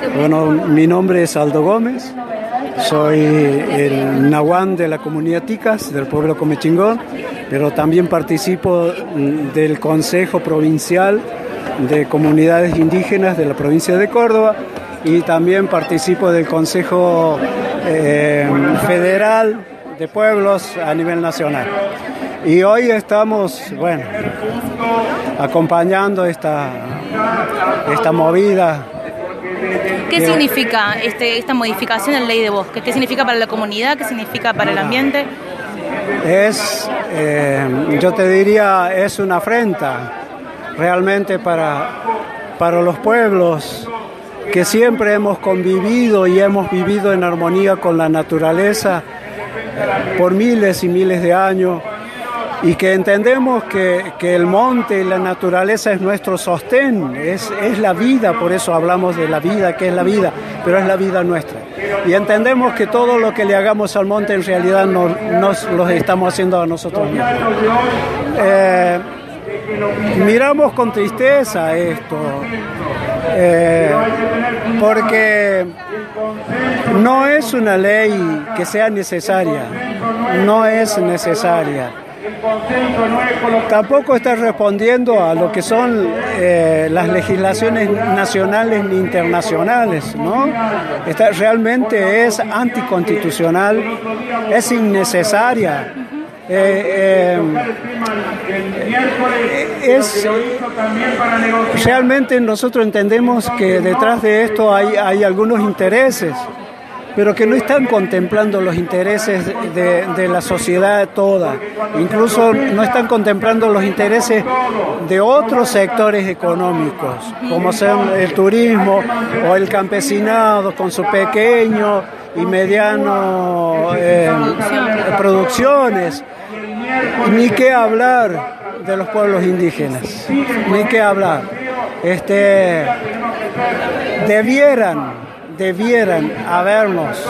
Bueno, mi nombre es Aldo Gómez, soy el nahuán de la comunidad Ticas, del pueblo Comechingón, pero también participo del Consejo Provincial de Comunidades Indígenas de la provincia de Córdoba y también participo del Consejo Federal de Pueblos a nivel nacional. Y hoy estamos, bueno, acompañando esta movida. ¿Qué significa esta modificación en la ley de bosque? ¿Qué significa para la comunidad? ¿Qué significa para el ambiente? Yo te diría, es una afrenta realmente para los pueblos que siempre hemos convivido y hemos vivido en armonía con la naturaleza por miles y miles de años, y que entendemos que el monte y la naturaleza es nuestro sostén, es la vida, por eso hablamos de la vida, que es la vida, pero es la vida nuestra. Y entendemos que todo lo que le hagamos al monte en realidad nos lo estamos haciendo a nosotros mismos. Miramos con tristeza esto, porque no es una ley que sea necesaria, no es necesaria. Tampoco está respondiendo a lo que son las legislaciones nacionales ni internacionales, ¿no? Realmente es anticonstitucional, es innecesaria. Realmente nosotros entendemos que detrás de esto hay algunos intereses, pero que no están contemplando los intereses de la sociedad toda. Incluso no están contemplando los intereses de otros sectores económicos, como son el turismo o el campesinado con su pequeño y mediano producciones. Ni qué hablar de los pueblos indígenas, ni qué hablar. Debieran habernos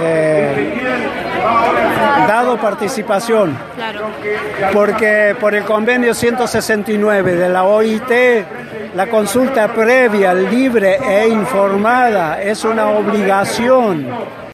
dado participación, porque por el convenio 169 de la OIT, la consulta previa, libre e informada es una obligación.